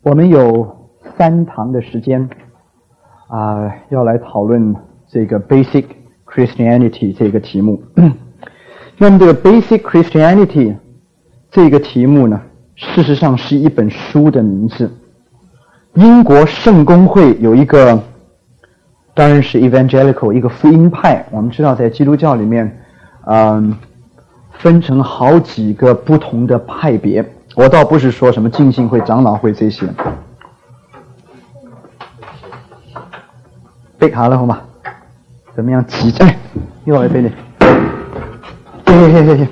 我们有3堂的时间要来讨论这个 Basic Christianity 这个题目。那么这个 Basic Christianity 这个题目呢，事实上是一本书的名字。英国圣公会有一个，当然是 Evangelical 一个福音派。我们知道在基督教里面分成好几个不同的派别，我倒不是说什么浸信会、长老会这些。背好了好吗？怎么样急？一会儿背你。嘿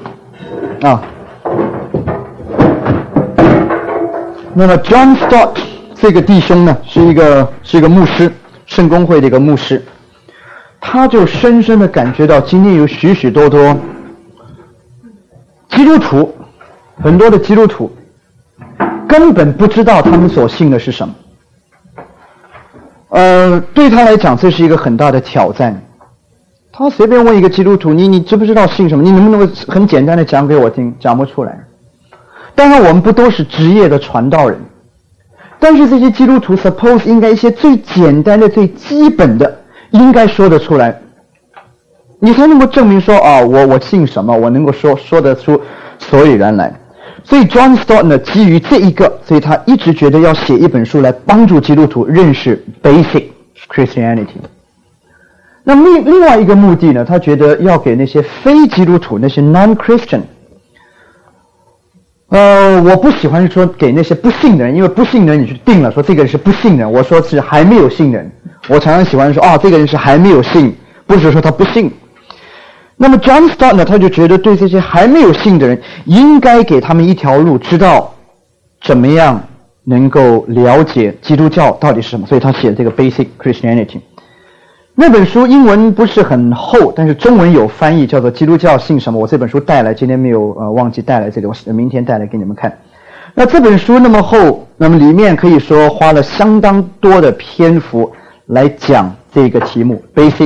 那么 John Stott 这个弟兄呢，是一个牧师，圣公会的一个牧师，他就深深的感觉到今天有许许多多基督徒，很多的基督徒根本不知道他们所信的是什么。对他来讲这是一个很大的挑战。他随便问一个基督徒，你知不知道信什么？你能不能很简单的讲给我听？讲不出来。当然我们不都是职业的传道人，但是这些基督徒 suppose 应该一些最简单的最基本的应该说得出来，你才能够证明说我信什么，我能够说得出所以然来。所以 John Stott 呢，基于这一个，所以他一直觉得要写一本书来帮助基督徒认识 Basic Christianity。那么另外一个目的呢，他觉得要给那些非基督徒，那些 non-Christian， 我不喜欢说给那些不信的人，因为不信的人你去定了说这个人是不信的人，我说是还没有信的人。我常常喜欢说这个人是还没有信，不是说他不信。那么 John Stott 呢，他就觉得对这些还没有信的人，应该给他们一条路，知道怎么样能够了解基督教到底是什么，所以他写这个 Basic Christianity。那本书英文不是很厚，但是中文有翻译，叫做《基督教信什么》。我这本书带来，今天没有忘记带来这里，我明天带来给你们看。那这本书那么厚，那么里面可以说花了相当多的篇幅来讲这个题目 Basic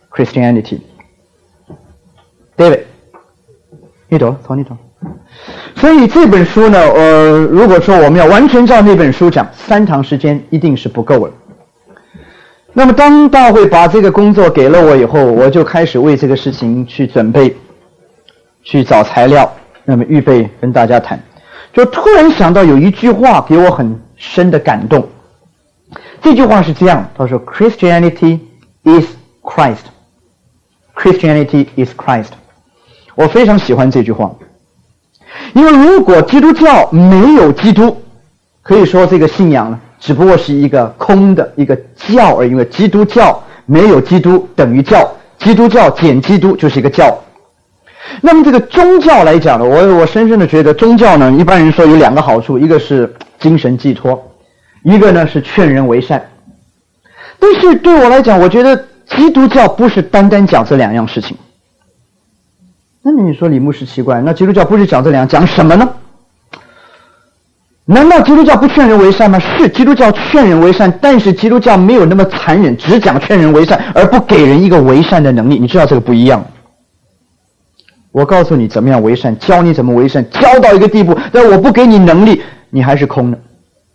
Christianity。David， 你走，从你走。所以这本书呢，如果说我们要完全照那本书讲，3堂时间一定是不够了。那么当大会把这个工作给了我以后，我就开始为这个事情去准备，去找材料，那么预备跟大家谈。就突然想到有一句话给我很深的感动。这句话是这样，他说 Christianity is Christ。 Christianity is Christ。 我非常喜欢这句话，因为如果基督教没有基督，可以说这个信仰呢只不过是一个空的一个教而已，因为基督教没有基督等于教，基督教减基督就是一个教。那么这个宗教来讲呢，我深深的觉得宗教呢，一般人说有2个好处，一个是精神寄托，一个呢是劝人为善。但是对我来讲，我觉得基督教不是单单讲这2样事情。那你说李牧师奇怪，那基督教不是讲这2样，讲什么呢？难道基督教不劝人为善吗？是，基督教劝人为善，但是基督教没有那么残忍，只讲劝人为善，而不给人一个为善的能力。你知道这个不一样。我告诉你怎么样为善，教你怎么为善，教到一个地步，但我不给你能力，你还是空的。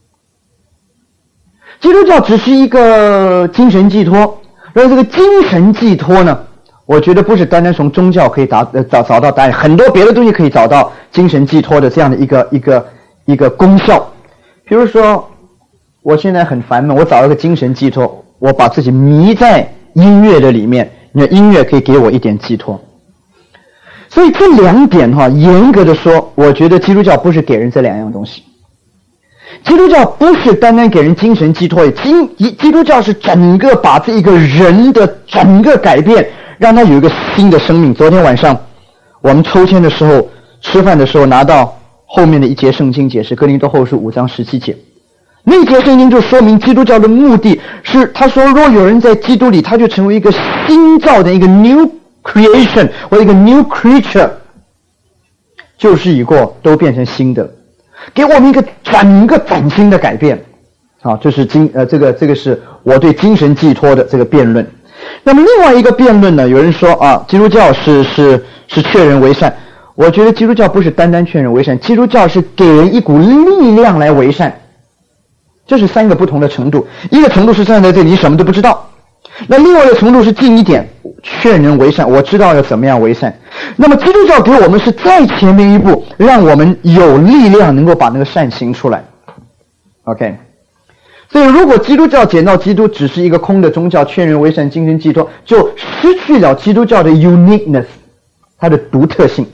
基督教只是一个精神寄托，而这个精神寄托呢，我觉得不是单单从宗教可以找到答案，很多别的东西可以找到精神寄托的这样的一个功效。比如说我现在很烦闷，我找一个精神寄托，我把自己迷在音乐的里面，你的音乐可以给我一点寄托。所以这2点严格的说，我觉得基督教不是给人这2样东西。基督教不是单单给人精神寄托，基督教是整个把这一个人的整个改变，让他有一个新的生命。昨天晚上我们抽签的时候，吃饭的时候拿到后面的一节圣经解释，哥林多后书5章17节。那节圣经就说明基督教的目的是，他说若有人在基督里，他就成为一个新造的一个 new creation 或一个 new creature， 旧事已过，都变成新的，给我们一个整个崭新的改变。这是这个是我对精神寄托的这个辩论。那么另外一个辩论呢，有人说基督教是劝人为善。我觉得基督教不是单单劝人为善，基督教是给人一股力量来为善。 这是3个不同的程度。一个程度是站在这里，你什么都不知道。那另外一个程度是近一点，劝人为善，我知道要怎么样为善。那么基督教给我们是再前面一步，让我们有力量能够把那个善行出来。OK， 所以如果基督教讲到基督只是一个空的宗教，劝人为善，精神寄托，就失去了基督教的 uniqueness， 它的独特性，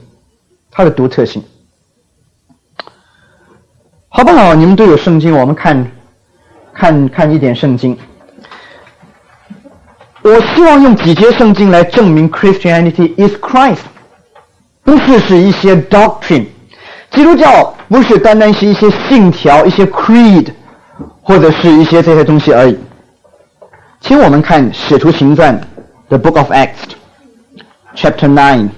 好不好？你们都有圣经，我们看一点圣经。我希望用几节圣经来证明 Christianity is Christ， 不是一些 doctrine。基督教不是单单是一些信条、一些 creed， 或者是一些这些东西而已。请我们看《使徒行传》The Book of Acts Chapter 9，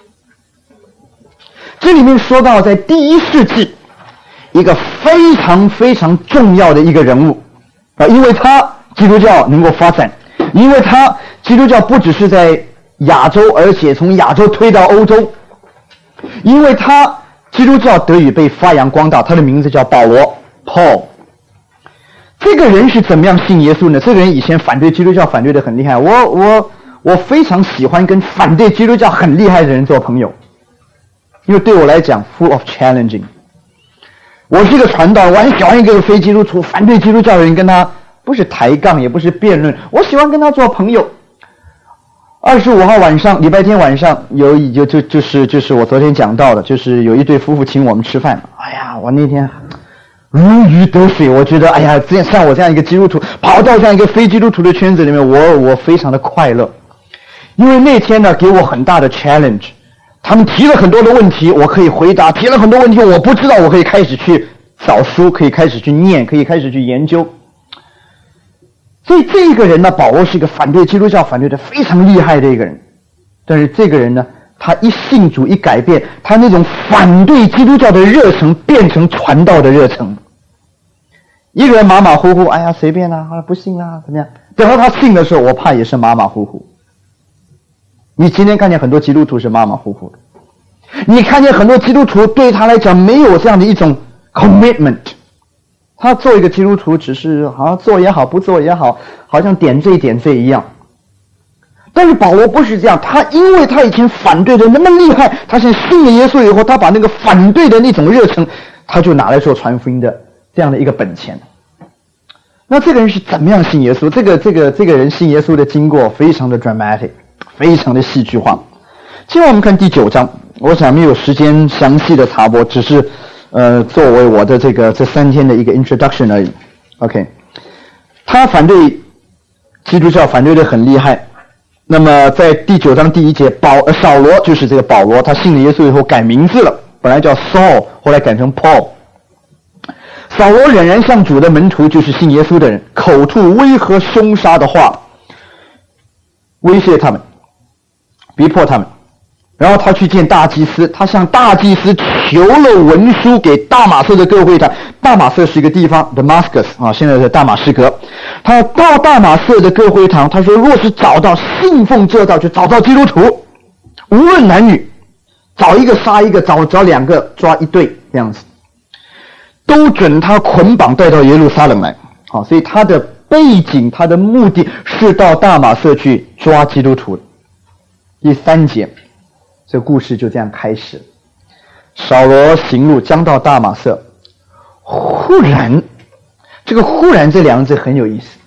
这里面说到在第1世纪一个非常非常重要的一个人物因为他基督教能够发展，因为他基督教不只是在亚洲，而且从亚洲推到欧洲，因为他基督教得以被发扬光大，他的名字叫保罗 Paul。 这个人是怎么样信耶稣呢？这个人以前反对基督教反对的很厉害，我非常喜欢跟反对基督教很厉害的人做朋友，因为对我来讲 full of challenging。 我是一个传道，我很喜欢一个非基督徒反对基督教的人，跟他不是抬杠也不是辩论，我喜欢跟他做朋友。25号晚上，礼拜天晚上就是我昨天讲到的，就是有一对夫妇请我们吃饭。哎呀，我那天如鱼得水，我觉得哎呀，像我这样一个基督徒跑到这样一个非基督徒的圈子里面，我非常的快乐，因为那天呢给我很大的 challenge。他们提了很多的问题，我可以回答；提了很多问题我不知道，我可以开始去找书，可以开始去念，可以开始去研究。所以这个人呢，保罗是一个反对基督教反对的非常厉害的一个人。但是这个人呢，他一信主一改变，他那种反对基督教的热忱变成传道的热忱。一个人马马虎虎，哎呀随便啦，不信啦，怎么样？等到他信的时候，我怕也是马马虎虎。你今天看见很多基督徒是马马虎虎的，你看见很多基督徒对他来讲没有这样的一种 commitment， 他做一个基督徒只是好像做也好不做也好，好像点缀一样。但是保罗不是这样，他因为他以前反对的那么厉害，他现在信了耶稣以后，他把那个反对的那种热忱他就拿来做传福音的这样的一个本钱。那这个人是怎么样信耶稣？这个人信耶稣的经过非常的 dramatic，非常的戏剧化。今天我们看第9章，我想没有时间详细的查播，只是作为我的这3天的一个 introduction 而已。OK， 他反对基督教反对的很厉害。那么在第9章第1节，扫罗就是这个保罗，他信了耶稣以后改名字了，本来叫 Saul， 后来改成 Paul。扫罗仍然像主的门徒，就是信耶稣的人，口吐威吓凶杀的话，威胁他们，逼迫他们。然后他去见大祭司，他向大祭司求了文书给大马色的各会堂。大马色是一个地方 Damascus 现在在大马士革。他到大马色的各会堂，他说若是找到信奉这道，就找到基督徒，无论男女，找一个杀一个，找2个抓1对，这样子都准他捆绑带到耶路撒冷来。所以他的背景，他的目的是到大马色去抓基督徒。第3节，这故事就这样开始。扫罗行路将到大马色，忽然，这个忽然这2个字很有意思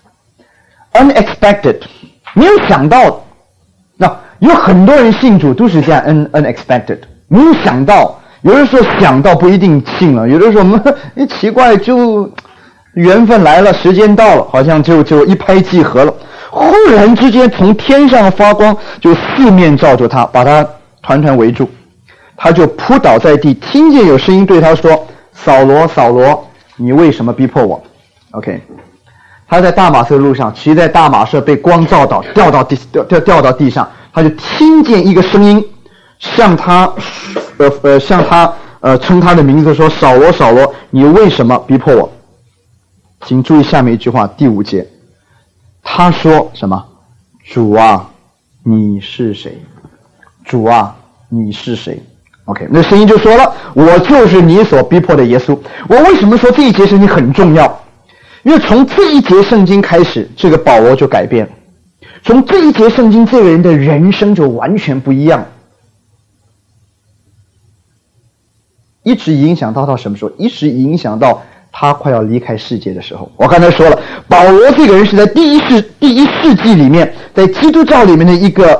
，unexpected， 没有想到。那有很多人信主都是这样 unexpected， 没有想到。有的时候想到不一定信了，有的时候我们奇怪，就缘分来了，时间到了，好像就一拍即合了。忽然之间从天上发光，就四面照着他，把他团团围住。他就扑倒在地，听见有声音对他说：扫罗，扫罗，你为什么逼迫我 ？OK， 他在大马色路上，骑在大马色被光照到，掉到地上，他就听见一个声音向他称他的名字说：扫罗，扫罗，你为什么逼迫我？请注意下面一句话，第5节，他说什么？主啊，你是谁？主啊，你是谁 ？OK， 那声音就说了：我就是你所逼迫的耶稣。我为什么说这一节圣经很重要？ 因为从这一节圣经开始，这个保罗就改变了。从这一节圣经，这个人的人生就完全不一样，一直影响到什么时候？一直影响到他快要离开世界的时候。我刚才说了，保罗这个人是在第一世纪里面，在基督教里面的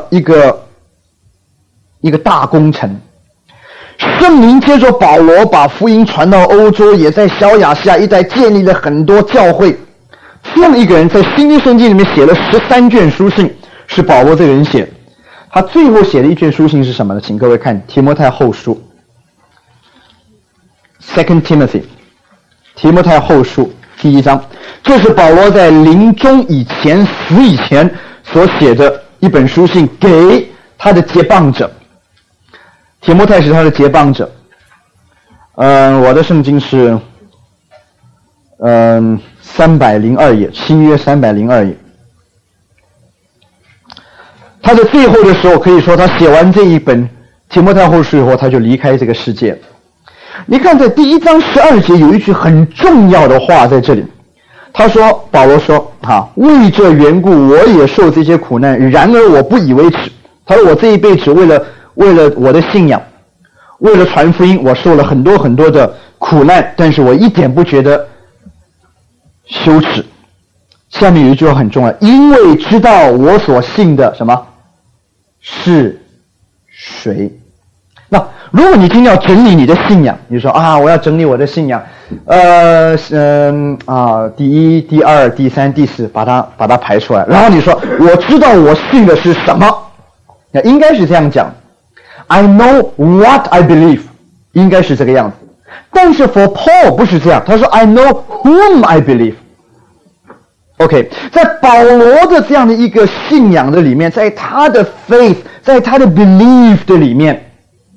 一个大工程。圣灵接着保罗把福音传到欧洲，也在小亚细亚一带建立了很多教会。这样一个人在新约圣经里面写了13卷书信，是保罗这个人写的。他最后写的一卷书信是什么呢？请各位看提摩太后书 2 Timothy， 提摩太后书第1章，这是保罗在临终以前死以前所写的一本书信，给他的接棒者。提摩太是他的接棒者。我的圣经是302页，新约302页。他在最后的时候，可以说他写完这一本提摩太后书以后，他就离开这个世界。你看在第1章12节有一句很重要的话在这里，他说，保罗说为这缘故我也受这些苦难，然而我不以为耻。他说我这一辈子为了我的信仰，为了传福音，我受了很多很多的苦难，但是我一点不觉得羞耻。下面有一句话很重要，因为知道我所信的什么是谁。那如果你今天要整理你的信仰，你说我要整理我的信仰，第1、第2、第3、第4，把它排出来，然后你说我知道我信的是什么，那应该是这样讲 I know what I believe， 应该是这个样子。但是 for Paul 不是这样，他说 I know whom I believe。OK， 在保罗的这样的一个信仰的里面，在他的 faith， 在他的 belief 的里面，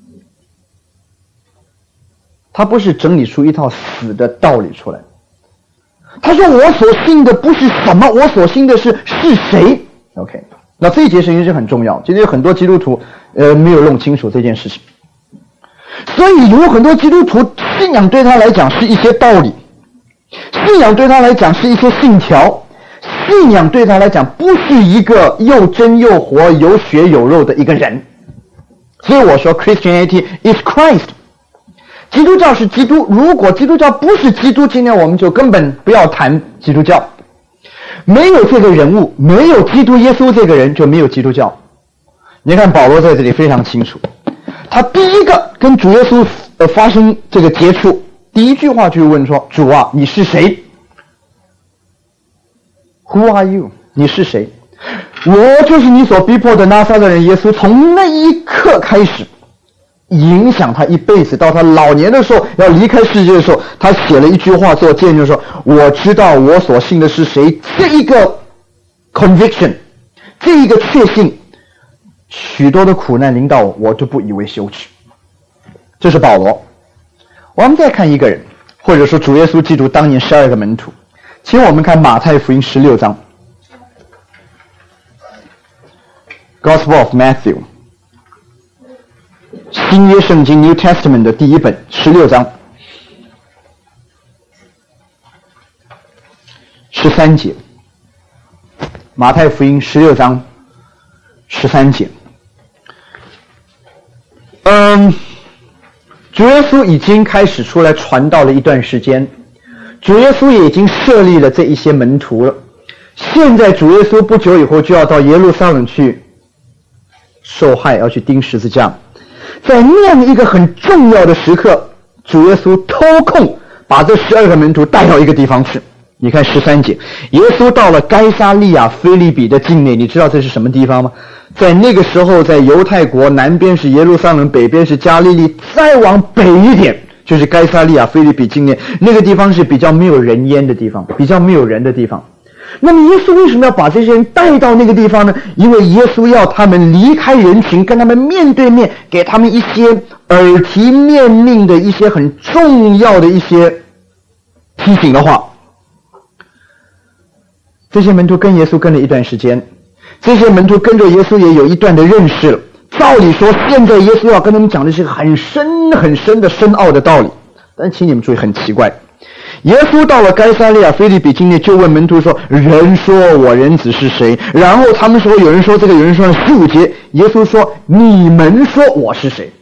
他不是整理出一套死的道理出来。他说我所信的不是什么，我所信的是谁。OK， 那这一节圣经是很重要，今天有很多基督徒没有弄清楚这件事情。所以有很多基督徒信仰对他来讲是一些道理，信仰对他来讲是一些信条，信仰对他来讲不是一个又真又活有血有肉的一个人。所以我说 Christianity is Christ， 基督教是基督。如果基督教不是基督，今天我们就根本不要谈基督教。没有这个人物，没有基督耶稣这个人，就没有基督教。你看保罗在这里非常清楚，他第一个跟主耶稣发生这个接触，第一句话就问说，主啊，你是谁？ Who are you？ 你是谁？我就是你所逼迫的拿撒勒人耶稣。从那一刻开始影响他一辈子，到他老年的时候要离开世界的时候，他写了一句话做见证说，我知道我所信的是谁。这一个 conviction， 这一个确信，许多的苦难临到我，我都不以为羞耻。这是保罗。我们再看一个人，或者说主耶稣基督当年12个门徒，请我们看马太福音16章 Gospel of Matthew， 新约圣经 New Testament 的第一本16章13节，马太福音16章13节。主耶稣已经开始出来传道了一段时间，主耶稣也已经设立了这一些门徒了。现在主耶稣不久以后就要到耶路撒冷去受害，要去钉十字架。在那样一个很重要的时刻，主耶稣偷空把这12个门徒带到一个地方去。你看13节，耶稣到了该撒利亚腓立比的境内，你知道这是什么地方吗？在那个时候，在犹太国南边是耶路撒冷，北边是加利利，再往北一点就是该撒利亚腓立比境内，那个地方是比较没有人烟的地方，比较没有人的地方。那么耶稣为什么要把这些人带到那个地方呢？因为耶稣要他们离开人群，跟他们面对面，给他们一些耳提面命的一些很重要的一些提醒的话。这些门徒跟耶稣跟了一段时间，这些门徒跟着耶稣也有一段的认识了。照理说现在耶稣要跟他们讲的是很深很深的深奥的道理，但请你们注意，很奇怪， 耶稣到了该撒利亚腓立比境内，就问门徒说：人说我人子是谁？然后他们说有人说这个，有人说15节，耶稣说你们说我是谁？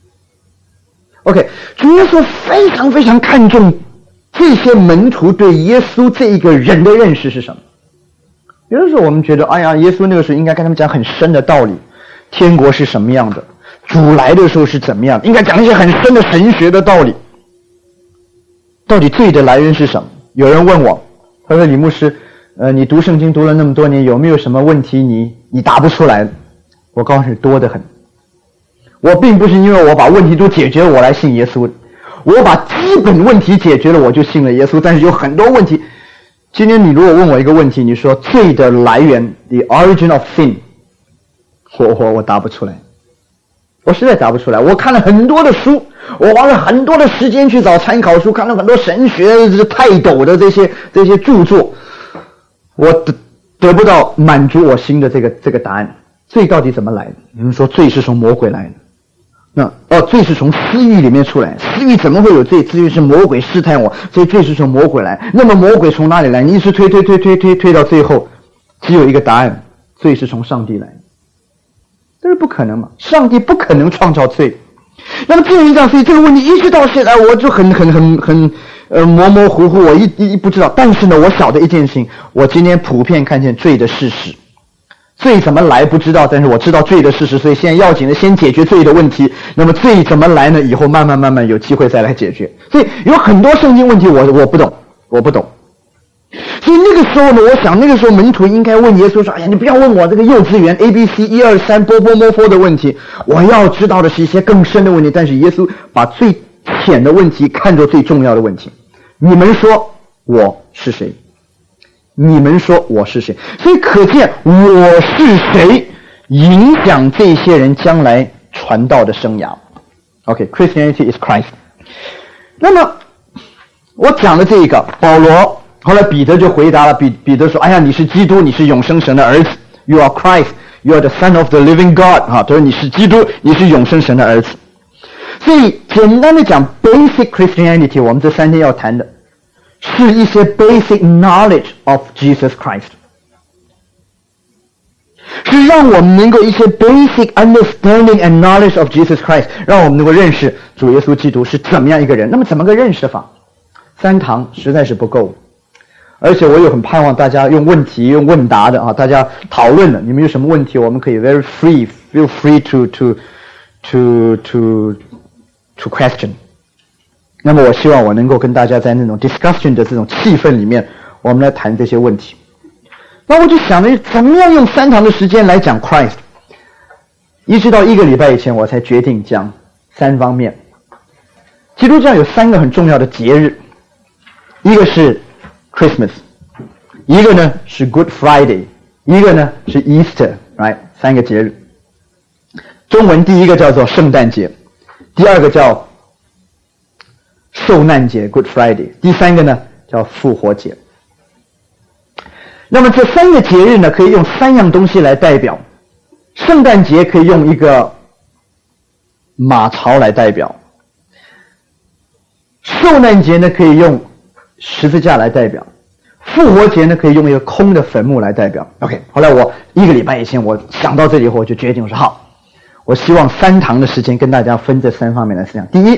OK， 主耶稣非常非常看重这些门徒对耶稣这一个人的认识是什么。有的时候我们觉得，哎呀，耶稣那个时候应该跟他们讲很深的道理，天国是什么样的，主来的时候是怎么样，应该讲一些很深的神学的道理。到底罪的来源是什么？有人问我，他说李牧师，你读圣经读了那么多年，有没有什么问题你答不出来？我告诉你，多得很。我并不是因为我把问题都解决了我来信耶稣的，我把基本问题解决了我就信了耶稣，但是有很多问题。今天你如果问我一个问题，你说罪的来源 the origin of sin， 我答不出来，我实在答不出来。我看了很多的书，我花了很多的时间去找参考书，看了很多神学泰斗的这些著作，我得不到满足我心的这个答案。罪到底怎么来的？你们说罪是从魔鬼来的，罪是从私欲里面出来，私欲怎么会有罪？私欲是魔鬼试探我，所以罪是从魔鬼来。那么魔鬼从哪里来？你一直推到最后，只有一个答案：罪是从上帝来的。这是不可能嘛？上帝不可能创造罪。那么既然这样，所以这个问题一直到现在我就很模模糊糊，我一不知道。但是呢，我晓得一件事情，我今天普遍看见罪的事实。罪怎么来不知道，但是我知道罪的事实，所以现在要紧的先解决罪的问题。那么罪怎么来呢？以后慢慢有机会再来解决。所以有很多圣经问题我不懂。所以那个时候呢，我想那个时候门徒应该问耶稣说：哎呀，你不要问我这个幼稚园 ABC 1、2、3波波摸佛的问题，我要知道的是一些更深的问题。但是耶稣把最浅的问题看作最重要的问题。你们说我是谁？你们说我是谁？所以可见我是谁影响这些人将来传道的生涯。Christianity is Christ。 那么我讲了这一个，保罗后来彼得就回答了，彼得说：哎呀，你是基督，你是永生神的儿子， You are Christ, you are the Son of the living God。 他说你是基督，你是永生神的儿子。所以简单的讲 Basic Christianity， 我们这3天要谈的是一些 basic knowledge of Jesus Christ， 是让我们能够一些 basic understanding and knowledge of Jesus Christ， 让我们能够认识主耶稣基督是怎么样一个人。那么怎么个认识法？3堂实在是不够，而且我也很盼望大家用问题用问答的大家讨论的，你们有什么问题我们可以 feel free to question。那么我希望我能够跟大家在那种 discussion 的这种气氛里面，我们来谈这些问题。那我就想着怎么样用3堂的时间来讲 Christ， 一直到1个礼拜以前我才决定讲3方面。基督教有3个很重要的节日，一个是 Christmas， 一个呢是 Good Friday， 一个呢是 Easter， right？ 3个节日。中文第一个叫做圣诞节，第二个叫受难节 Good Friday， 第3个呢叫复活节。那么这3个节日呢可以用3样东西来代表。圣诞节可以用一个马槽来代表，受难节呢可以用十字架来代表，复活节呢可以用一个空的坟墓来代表。 OK， 后来我1个礼拜以前我想到这里以后，我就决定我说好，我希望3堂的时间跟大家分这3方面来思想。第一，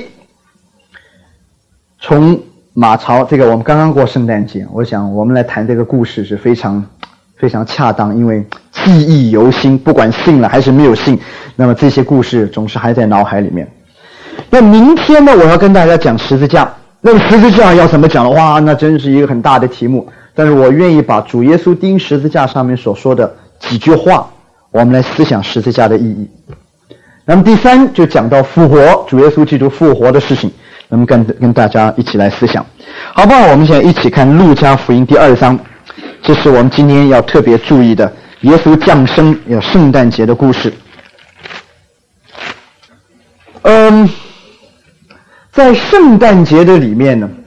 从马槽这个我们刚刚过圣诞节，我想我们来谈这个故事是非常非常恰当，因为记忆犹新，不管信了还是没有信，那么这些故事总是还在脑海里面。那明天呢，我要跟大家讲十字架。那么十字架要怎么讲的话，那真是一个很大的题目，但是我愿意把主耶稣钉十字架上面所说的几句话，我们来思想十字架的意义。那么第3就讲到复活，主耶稣基督复活的事情，那么跟大家一起来思想。好吧，我们现在一起看路加福音第2章，这是我们今天要特别注意的耶稣降生有圣诞节的故事。在圣诞节的里面呢，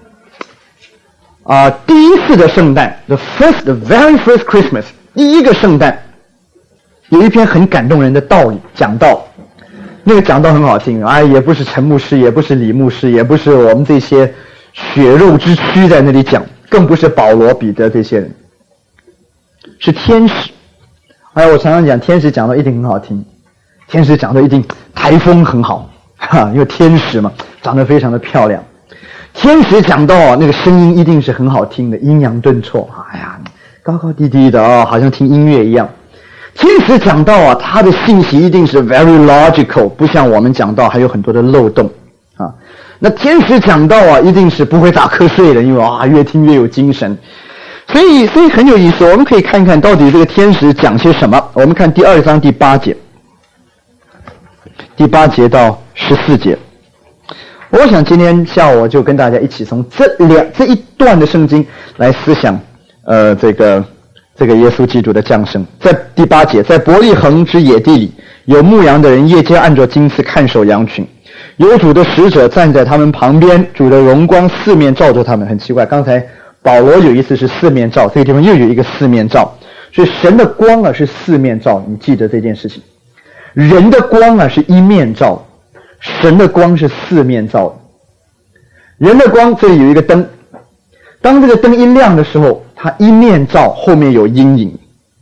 第一次的圣诞 the very first Christmas， 第一个圣诞，有一篇很感动人的道理讲道，那个讲道很好听也不是陈牧师，也不是李牧师，也不是我们这些血肉之躯在那里讲，更不是保罗、彼得这些人，是天使。哎，我常常讲，天使讲的一定很好听，天使讲的一定台风很好，因为天使嘛，长得非常的漂亮。天使讲到那个声音一定是很好听的，阴阳顿挫，哎呀，高高低低的好像听音乐一样。天使讲到他的信息一定是 very logical， 不像我们讲到还有很多的漏洞啊。那天使讲到一定是不会打瞌睡的，因为越听越有精神。所以很有意思，我们可以看看到底这个天使讲些什么。我们看第2章第8节，第8节到14节。我想今天下午我就跟大家一起从这一段的圣经来思想这个耶稣基督的降生。在第8节，在伯利恒之野地里，有牧羊的人夜间按着金丝看守羊群，有主的使者站在他们旁边，主的荣光四面照着他们。很奇怪，刚才保罗有一次是四面照，这个地方又有一个四面照，所以神的光是四面照，你记得这件事情。人的光是一面照，神的光是四面照。人的光这里有一个灯，当这个灯一亮的时候，它一面照，后面有阴影。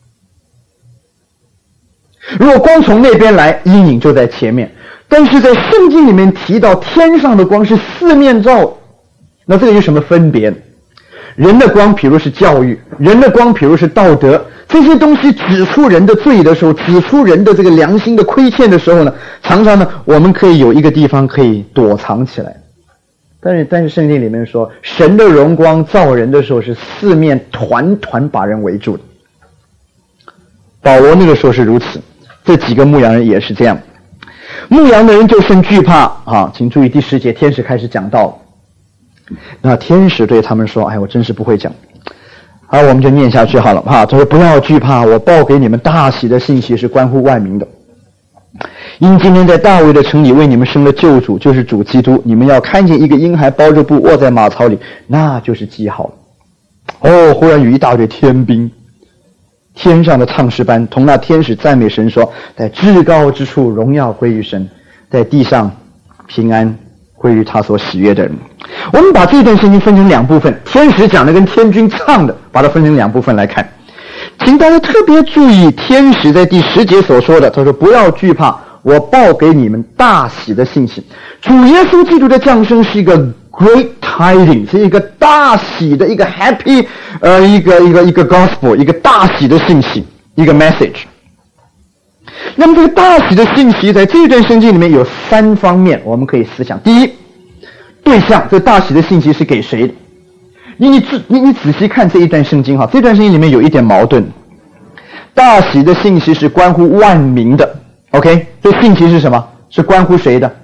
如果光从那边来，阴影就在前面。但是在圣经里面提到天上的光是四面照，那这个有什么分别呢？人的光比如是教育，人的光比如是道德，这些东西指出人的罪的时候，指出人的这个良心的亏欠的时候呢，常常呢我们可以有一个地方可以躲藏起来。但是圣经里面说，神的荣光照人的时候是四面团团把人围住的。保罗那个时候是如此，这几个牧羊人也是这样。牧羊的人就甚惧怕请注意第10节，天使开始讲道。那天使对他们说，我真是不会讲。我们就念下去好了他说，不要惧怕，我报给你们大喜的信息是关乎万民的。因今天在大卫的城里为你们生了救主，就是主基督。你们要看见一个婴孩包着布卧在马槽里，那就是记号了。忽然有一大队天兵，天上的唱诗班同那天使赞美神说，在至高之处荣耀归于神，在地上平安归于他所喜悦的人。我们把这段圣经分成两部分，天使讲的跟天军唱的，把它分成两部分来看。请大家特别注意天使在第10节所说的，他说不要惧怕，我报给你们大喜的信息。主耶稣基督的降生是一个 great tiding， 是一个大喜的一个 happy 一个 gospel， 一个大喜的信息，一个 message。那么这个大喜的信息在这段圣经里面有3方面我们可以思想。第一，对象，这大喜的信息是给谁的？你仔细看这一段圣经这段圣经里面有一点矛盾。大喜的信息是关乎万民的 ，OK？ 这信息是什么？是关乎谁的？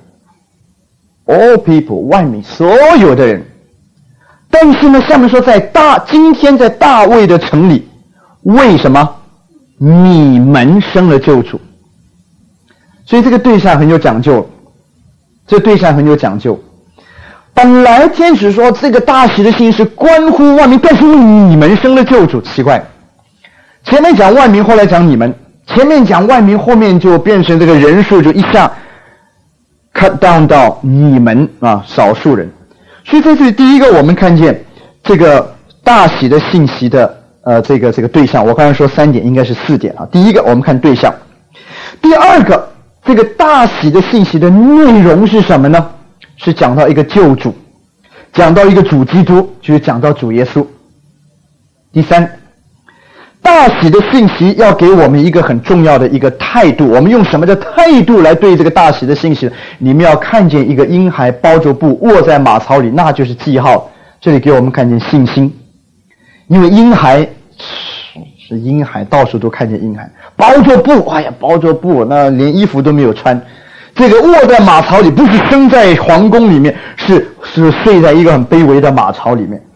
All people， 万民，所有的人。但是呢，下面说今天在大卫的城里，为什么你们生了救主？所以这个对象很有讲究，这对象很有讲究。本来天使说这个大喜的信是关乎万民，但是你们生了救主，奇怪。前面讲万民，后来讲你们，前面讲万民，后面就变成这个人数就一下 cut down 到你们少数人。所以在这里第一个我们看见这个大喜的信息的这个对象，我刚才说3点，应该是4点第一个我们看对象，第二个这个大喜的信息的内容是什么呢？是讲到一个救主，讲到一个主基督，就是讲到主耶稣。第三，大喜的信息要给我们一个很重要的一个态度，我们用什么的态度来对这个大喜的信息？你们要看见一个婴孩包着布卧在马槽里，那就是记号。这里给我们看见信心，因为婴孩是婴孩，到处都看见婴孩包着布，包着布，那连衣服都没有穿。这个卧在马槽里，不是生在皇宫里面，是睡在一个很卑微的马槽里面。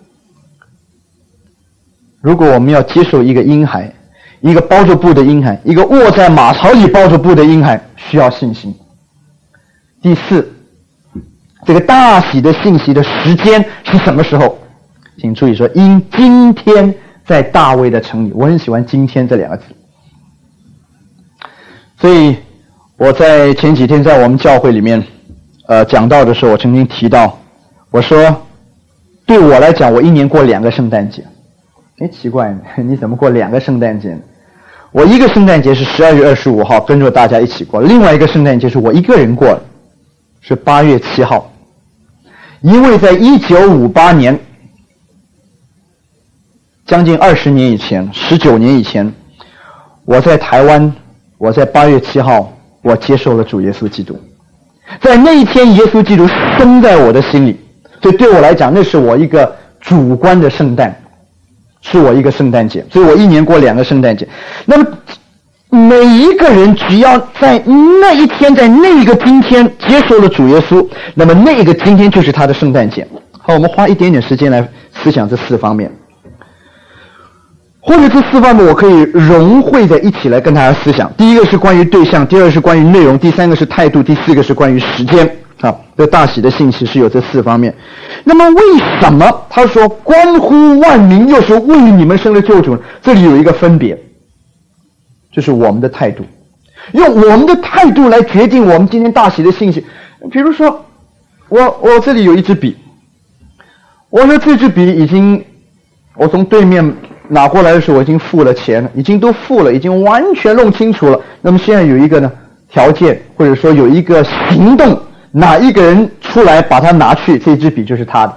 如果我们要接受一个婴孩，一个包着布的婴孩，一个卧在马槽里包着布的婴孩，需要信心。第四，这个大喜的信息的时间是什么时候？请注意说，因今天在大卫的城里。我很喜欢今天这2个字，所以我在前几天在我们教会里面讲道的时候，我曾经提到，我说对我来讲，我一年过2个圣诞节。奇怪呢，你怎么过2个圣诞节呢？我一个圣诞节是12月25号，跟着大家一起过；另外一个圣诞节是我一个人过的，是8月7号。因为在1958年，将近20年以前，19年以前，我在台湾，我在8月7号，我接受了主耶稣基督。在那一天，耶稣基督生在我的心里，所以对我来讲，那是我一个主观的圣诞，是我一个圣诞节，所以我一年过2个圣诞节。那么每一个人只要在那一天，在那一个今天接受了主耶稣，那么那个今天就是他的圣诞节。好，我们花一点点时间来思想这4方面，或者这4方面我可以融汇在一起来跟大家思想。第一个是关于对象，第二个是关于内容，第3个是态度，第4个是关于时间。这大喜的信息是有这4方面。那么为什么他说关乎万民，又是为你们生了救主？这里有一个分别，就是我们的态度，用我们的态度来决定我们今天大喜的信息。比如说我这里有一支笔，我说这支笔已经，我从对面拿过来的时候我已经付了钱了，已经都付了，已经完全弄清楚了。那么现在有一个呢条件，或者说有一个行动，哪一个人出来把它拿去，这支笔就是他的。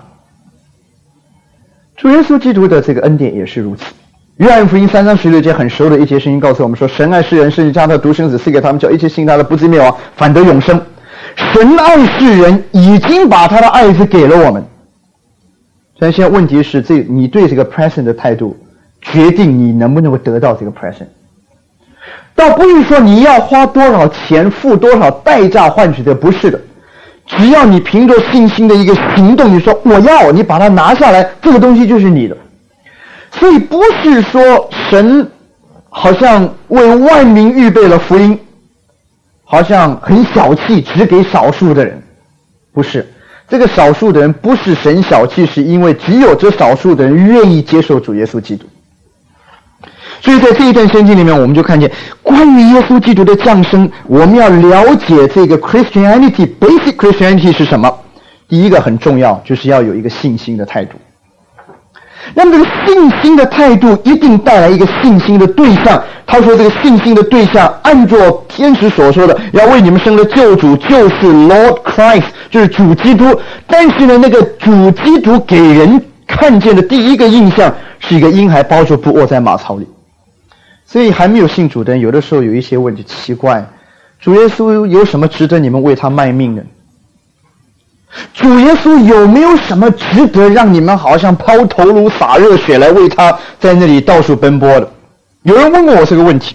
主耶稣基督的这个恩典也是如此。约翰福音3章16节很熟的一节圣经告诉我们说，神爱世人，甚至将他的独生子赐给他们，叫一切信他的不至灭亡，反得永生。神爱世人，已经把他的爱子给了我们。但现在问题是，你对这个 present 的态度决定你能不能够得到这个 present。倒不是说你要花多少钱付多少代价换取的，不是的。只要你凭着信心的一个行动，你说我要，你把它拿下来，这个东西就是你的。所以不是说神好像为万民预备了福音，好像很小气，只给少数的人。不是，这个少数的人不是神小气，是因为只有这少数的人愿意接受主耶稣基督。所以在这一段圣经里面，我们就看见关于耶稣基督的降生，我们要了解这个 Christianity basic Christianity 是什么。第一个很重要，就是要有一个信心的态度。那么这个信心的态度一定带来一个信心的对象。他说这个信心的对象，按照天使所说的，要为你们生的救主就是 Lord Christ， 就是主基督。但是呢，那个主基督给人看见的第一个印象是一个婴孩包着布卧在马槽里。所以还没有信主的人，有的时候有一些问题，奇怪，主耶稣有什么值得你们为他卖命的？主耶稣有没有什么值得让你们好像抛头颅洒热血来为他在那里到处奔波的？有人问过我这个问题。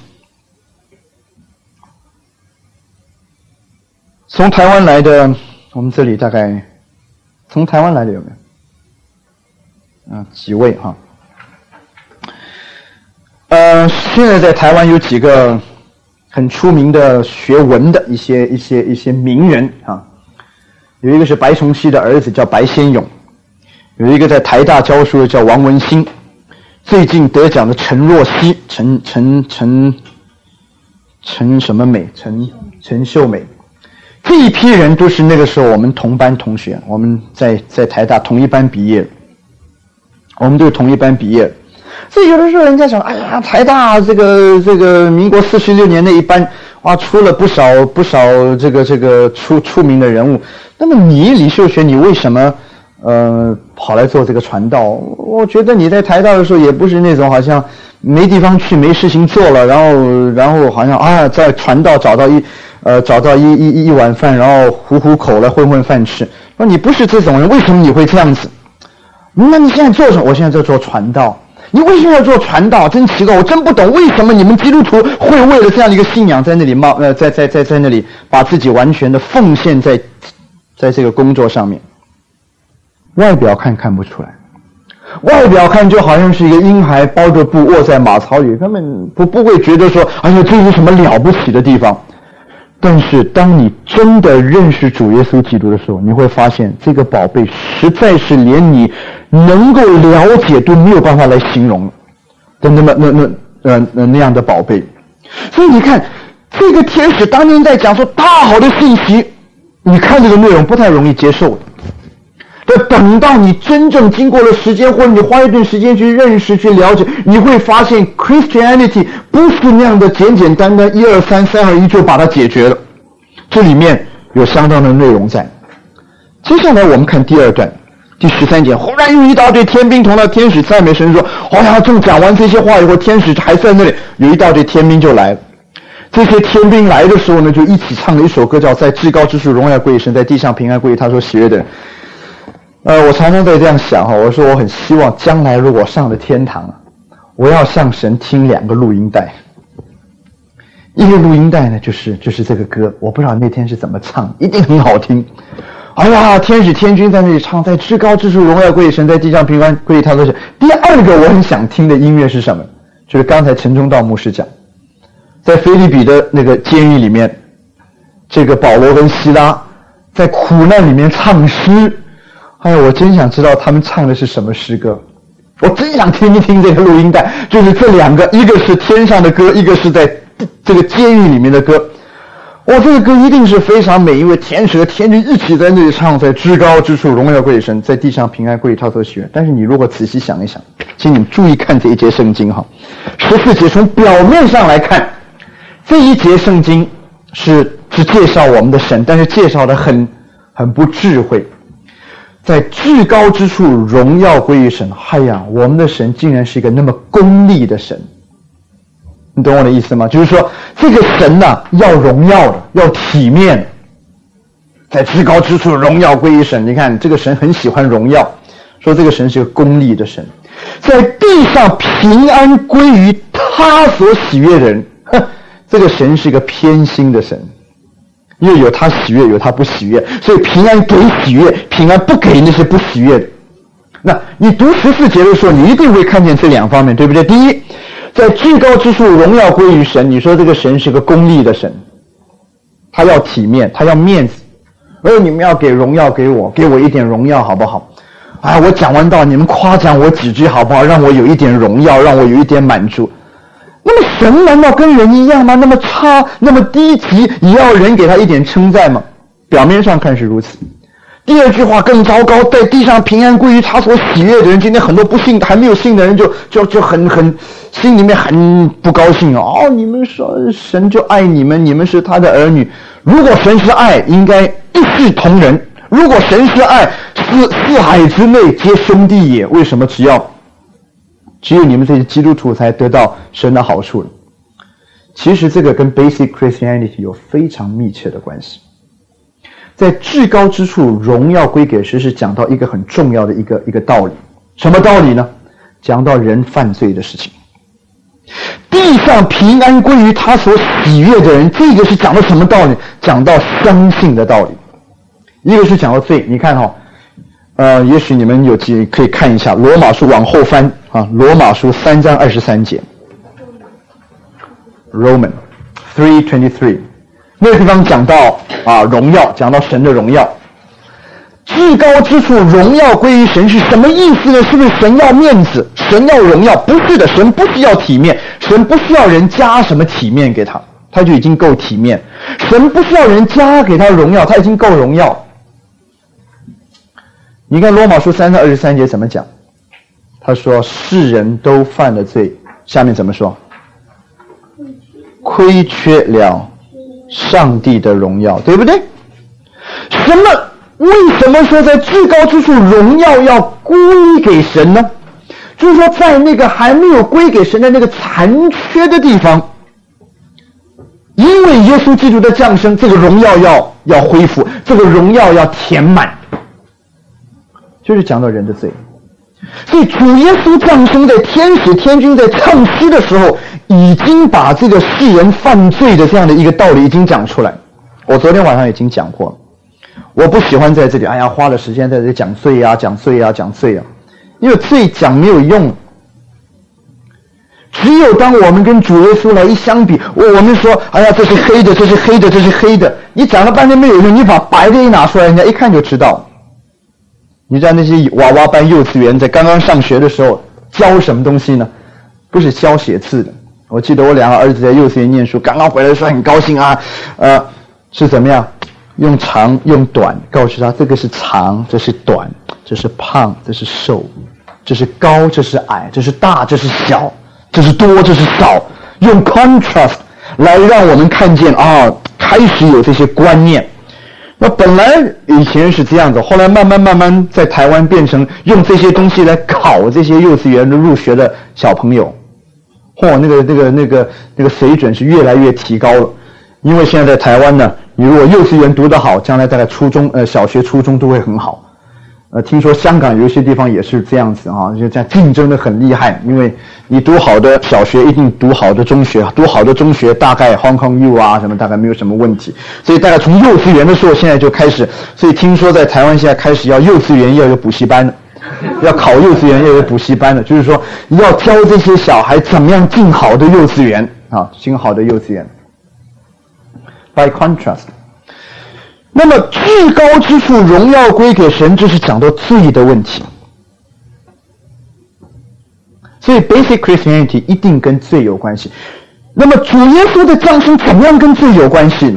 从台湾来的，我们这里大概从台湾来的有没有？几位哈？现在在台湾有几个很出名的学文的一些名人啊。有一个是白崇禧的儿子叫白先勇，有一个在台大教书的叫王文兴，最近得奖的陈若曦，陈什么美，陈秀美，这一批人都是那个时候我们同班同学，我们在台大同一班毕业，我们都是同一班毕业。所以有的时候人家想，哎呀，台大这个民国46年那一班，哇，出了不少这个出名的人物。那么你李秀全，你为什么跑来做这个传道？我觉得你在台大的时候也不是那种好像没地方去没事情做了，然后好像在传道找到一碗饭，然后糊口来混饭吃。那你不是这种人，为什么你会这样子？那你现在做什么？我现在在做传道。你为什么要做传道？真奇怪，我真不懂为什么你们基督徒会为了这样的一个信仰在那里在那里把自己完全的奉献在这个工作上面。外表看不出来，外表看就好像是一个婴孩包着布卧在马槽里，他们不会觉得说，哎呀，这有什么了不起的地方。但是当你真的认识主耶稣基督的时候，你会发现这个宝贝实在是连你能够了解都没有办法来形容的那样的宝贝。所以你看，这个天使当年在讲说大好的信息，你看这个内容不太容易接受的。 等到你真正经过了时间，或者你花一段时间去认识、去了解，你会发现 Christianity 不是那样的简简单单1、2、3、3、2、1就把它解决了，这里面有相当的内容在。接下来我们看第2段第13节，忽然有一大堆天兵同那天使赞美神说，正讲完这些话以后，天使还在那里，有一大堆天兵就来了。这些天兵来的时候呢，就一起唱了一首歌，叫在至高之处荣耀归于神，在地上平安归于他所喜悦的人。我常常在这样想我说我很希望将来如果上了天堂我要向神听2个录音带。一个录音带呢就是这个歌，我不知道那天是怎么唱，一定很好听。天使天军在那里唱，在至高之处荣耀归于神，在地上平安归于他所喜。第2个我很想听的音乐是什么？就是刚才陈忠道牧师讲，在腓立比的那个监狱里面，这个保罗跟希拉在苦难里面唱诗。我真想知道他们唱的是什么诗歌，我真想听一听这个录音带，就是这2个，一个是天上的歌，一个是在这个监狱里面的歌。这个歌一定是非常美，因为天使和天军一起在那里唱，在至高之处荣耀归于神，在地上平安归于他所喜悦。但是你如果仔细想一想，请你们注意看这一节圣经14节，从表面上来看，这一节圣经是介绍我们的神，但是介绍的很不智慧。在至高之处荣耀归于神，我们的神竟然是一个那么功利的神。你懂我的意思吗？就是说这个神要荣耀的，要体面的，在至高之处荣耀归于神。你看这个神很喜欢荣耀，说这个神是个功利的神。在地上平安归于他所喜悦的人，这个神是一个偏心的神，因为有他喜悦，有他不喜悦，所以平安给喜悦，平安不给那些不喜悦的。那你读14节的时候，你一定会看见这2方面，对不对？第一，在至高之处荣耀归于神，你说这个神是个功利的神，他要体面，他要面子，你们要给荣耀给我一点荣耀好不好？我讲完道，你们夸奖我几句好不好？让我有一点荣耀，让我有一点满足。那么神难道跟人一样吗？那么差，那么低级，也要人给他一点称赞吗？表面上看是如此。第2句话更糟糕，在地上平安归于他所喜悦的人。今天很多不信还没有信的人就很心里面很不高兴你们说神就爱你们，你们是他的儿女。如果神是爱，应该一视同仁；如果神是爱，四海之内皆兄弟也。为什么只有你们这些基督徒才得到神的好处了？其实这个跟 Basic Christianity 有非常密切的关系。在至高之处荣耀归给神，是讲到一个很重要的一个道理。什么道理呢？讲到人犯罪的事情。地上平安归于他所喜悦的人，这个是讲到什么道理？讲到相信的道理。一个是讲到罪，你看也许你们有机会可以看一下罗马书，往后翻罗马书3章23节 Roman 3:23， 那个地方讲到荣耀，讲到神的荣耀。至高之处荣耀归于神是什么意思呢？是不是神要面子，神要荣耀？不是的，神不需要体面，神不需要人加什么体面给他，他就已经够体面。神不需要人加给他荣耀，他已经够荣耀。你看罗马书3章23节怎么讲？他说世人都犯了罪，下面怎么说？亏缺了上帝的荣耀，对不对？为什么说在至高之处荣耀要归给神呢？就是说在那个还没有归给神的那个残缺的地方，因为耶稣基督的降生，这个荣耀要恢复，这个荣耀要填满，就是讲到人的罪。所以主耶稣降生，在天使天军在唱诗的时候，已经把这个世人犯罪的这样的一个道理已经讲出来。我昨天晚上已经讲过了，我不喜欢在这里花了时间在这里讲罪讲罪因为罪讲没有用。只有当我们跟主耶稣来一相比，我们说这是黑的，这是黑的，这是黑的，你讲了半天没有用，你把白的一拿出来，人家一看就知道。你知道那些娃娃班幼稚园在刚刚上学的时候教什么东西呢？不是教写字的。我记得我2个儿子在幼稚园念书，刚刚回来的时候很高兴是怎么样？用长用短告诉他这个是长，这是短， 这是胖，这是瘦，这是高，这是矮，这是大，这是小，这是多，这是少，用 contrast 来让我们看见开始有这些观念。那本来以前是这样子，后来慢慢在台湾变成用这些东西来考这些幼稚园的入学的小朋友，那个水准是越来越提高了。因为现在在台湾呢，你如果幼稚园读得好，将来大概小学、初中都会很好。听说香港有一些地方也是这样子就这样竞争的很厉害，因为你读好的小学一定读好的中学，读好的中学大概 Hong Kong U 什么大概没有什么问题，所以大概从幼稚园的时候现在就开始，所以听说在台湾现在开始要幼稚园要有补习班的，要考幼稚园要有补习班的，就是说要教这些小孩怎么样进好的幼稚园进好的幼稚园。By contrast。那么至高之处荣耀归给神，这是讲到罪的问题。所以 basic Christianity 一定跟罪有关系。那么主耶稣的降生怎么样跟罪有关系呢？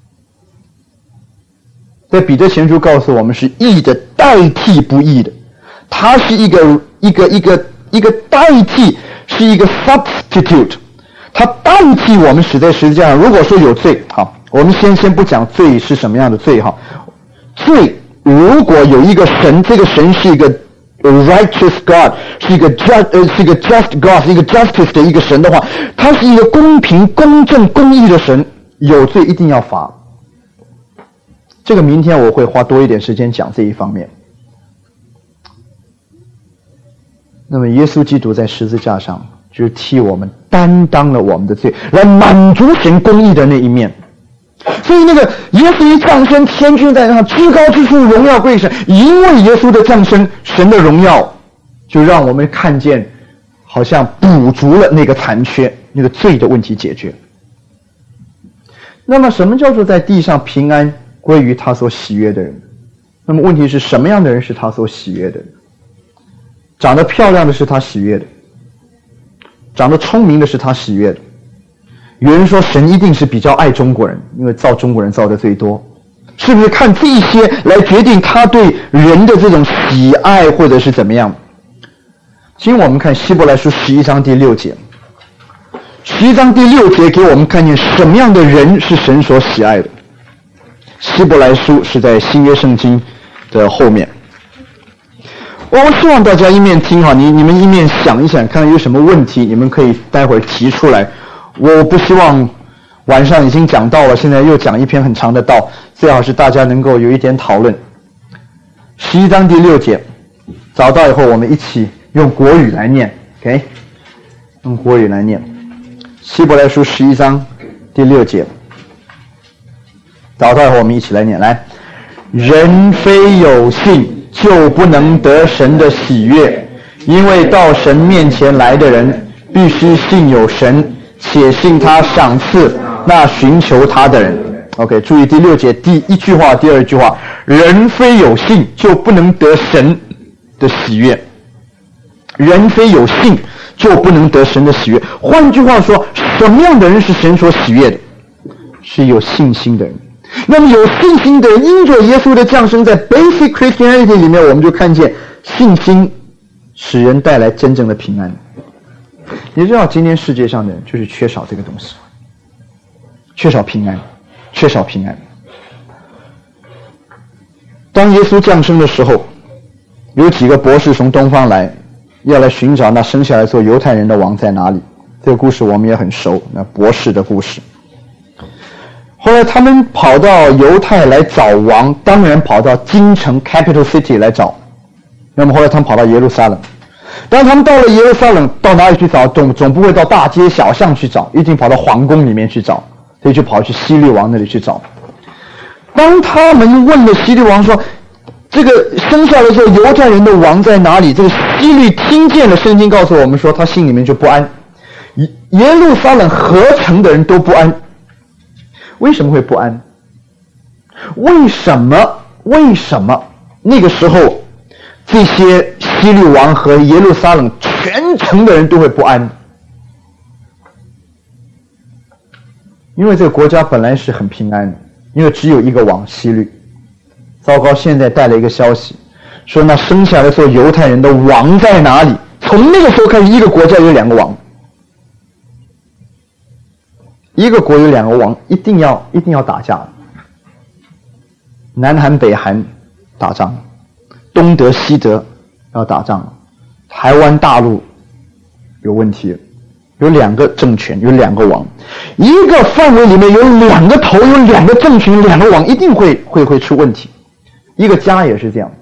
在彼得前书告诉我们，是义的代替不义的，它是一个代替，是一个 substitute， 它代替我们死在十字架上。如果说有罪，我们先不讲罪是什么样的罪罪如果有一个神，这个神是一个 righteous God， 是一个 just God， 是一个 justice 的一个神的话，他是一个公平、公正、公义的神，有罪一定要罚。这个明天我会花多一点时间讲这一方面。那么耶稣基督在十字架上就是替我们担当了我们的罪，来满足神公义的那一面。所以那个耶稣一降生，天君在上，至高之处荣耀归神。因为耶稣的降生，神的荣耀就让我们看见，好像补足了那个残缺，那个罪的问题解决。那么什么叫做在地上平安归于他所喜悦的人？那么问题是什么样的人是他所喜悦的人？长得漂亮的是他喜悦的，长得聪明的是他喜悦的。有人说神一定是比较爱中国人，因为造中国人造的最多，是不是看这些来决定他对人的这种喜爱或者是怎么样？今天我们看希伯来书11章第6节，11章第6节给我们看见什么样的人是神所喜爱的。希伯来书是在新约圣经的后面。我希望大家一面听你们一面想一想，看看有什么问题，你们可以待会儿提出来。我不希望晚上已经讲到了，现在又讲一篇很长的道，最好是大家能够有一点讨论。11章第6节，找到以后我们一起用国语来念 ，OK？ 用国语来念。希伯来书11章第6节，找到以后我们一起来念。来，人非有信就不能得神的喜悦，因为到神面前来的人必须信有神，且信他赏赐那寻求他的人。 OK， 注意第6节第一句话第二句话，人非有信就不能得神的喜悦，人非有信就不能得神的喜悦。换句话说，什么样的人是神所喜悦的？是有信心的人。那么有信心的人，因着耶稣的降生，在 Basic Christianity 里面，我们就看见信心使人带来真正的平安。你知道今天世界上的人就是缺少这个东西，缺少平安，缺少平安。当耶稣降生的时候，有几个博士从东方来，要来寻找那生下来做犹太人的王在哪里。这个故事我们也很熟，那博士的故事。后来他们跑到犹太来找王，当然跑到京城 Capital City 来找。那么后来他们跑到耶路撒冷。当他们到了耶路撒冷，到哪里去找？总不会到大街小巷去找，一定跑到皇宫里面去找，所以就跑去希律王那里去找。当他们问了希律王说，这个生下来之后犹太人的王在哪里？这个希律听见了，圣经告诉我们说他心里面就不安。耶路撒冷合城的人都不安。为什么会不安？为什么那个时候这些希律王和耶路撒冷全城的人都会不安？因为这个国家本来是很平安的，因为只有一个王希律。糟糕，现在带了一个消息， 说那生下来做犹太人的王在哪里？从那个时候开始，一个国家有2个王，一个国有2个王，一定要打架，南韩北韩打仗，东德西德要打仗，台湾大陆有问题，有2个政权，有2个王，一个范围里面有2个头，有2个政权，2个王，一定会出问题。一个家也是这样，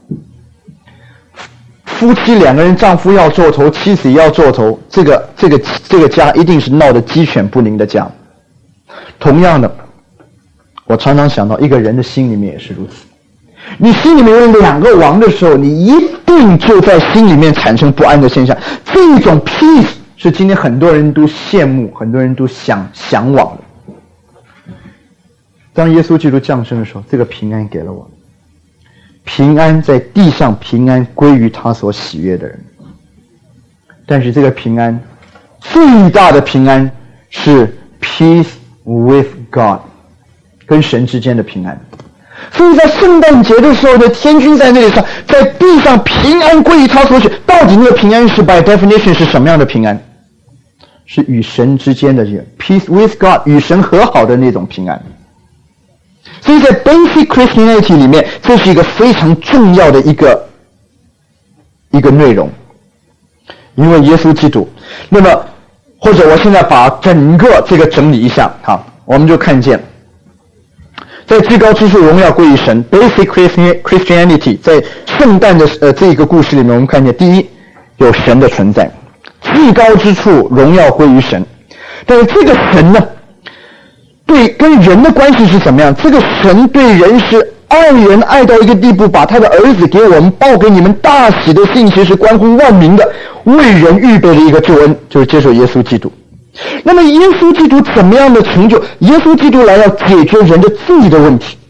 夫妻2个人，丈夫要做头，妻子也要做头，这个家一定是闹得鸡犬不宁的家。同样的，我常常想到一个人的心里面也是如此，你心里面有2个王的时候，你一定就在心里面产生不安的现象。这种 peace 是今天很多人都羡慕，很多人都向往的。当耶稣基督降生的时候，这个平安给了我们，平安在地上，平安归于他所喜悦的人。但是这个平安，最大的平安是 peace with God， 跟神之间的平安。所以在圣诞节的时候的天君在那里上，在地上平安归于他所喜。到底那个平安是 by definition 是什么样的平安？是与神之间的这个 peace with God， 与神和好的那种平安。所以在 basic Christianity 里面，这是一个非常重要的一个内容。因为耶稣基督，那么或者我现在把整个这个整理一下，好，我们就看见在至高之处荣耀归于神 basic Christianity， 在圣诞的这个故事里面，我们看见第一，有神的存在，至高之处荣耀归于神。但是这个神呢，对跟人的关系是怎么样？这个神对人是爱人爱到一个地步，把他的儿子给我们，报给你们大喜的信息是关乎万民的，为人预备的一个救恩，就是接受耶稣基督。那么耶稣基督怎么样的成就？耶稣基督来要解决人的罪的问题，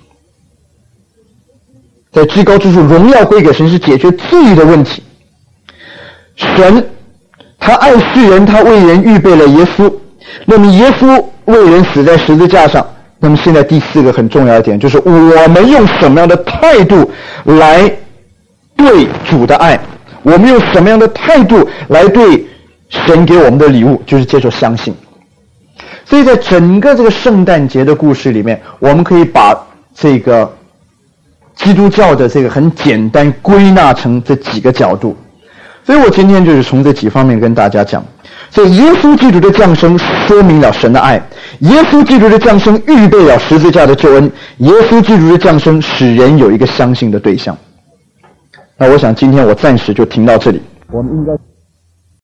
在至高之处荣耀归给神，是解决罪的问题。神他爱世人，他为人预备了耶稣，那么耶稣为人死在十字架上。那么现在第4个很重要的点，就是我们用什么样的态度来对主的爱，我们用什么样的态度来对神给我们的礼物，就是接受相信。所以在整个这个圣诞节的故事里面，我们可以把这个基督教的这个很简单归纳成这几个角度。所以我今天就是从这几方面跟大家讲。所以耶稣基督的降生说明了神的爱，耶稣基督的降生预备了十字架的救恩，耶稣基督的降生使人有一个相信的对象。那我想今天我暂时就停到这里，我们应该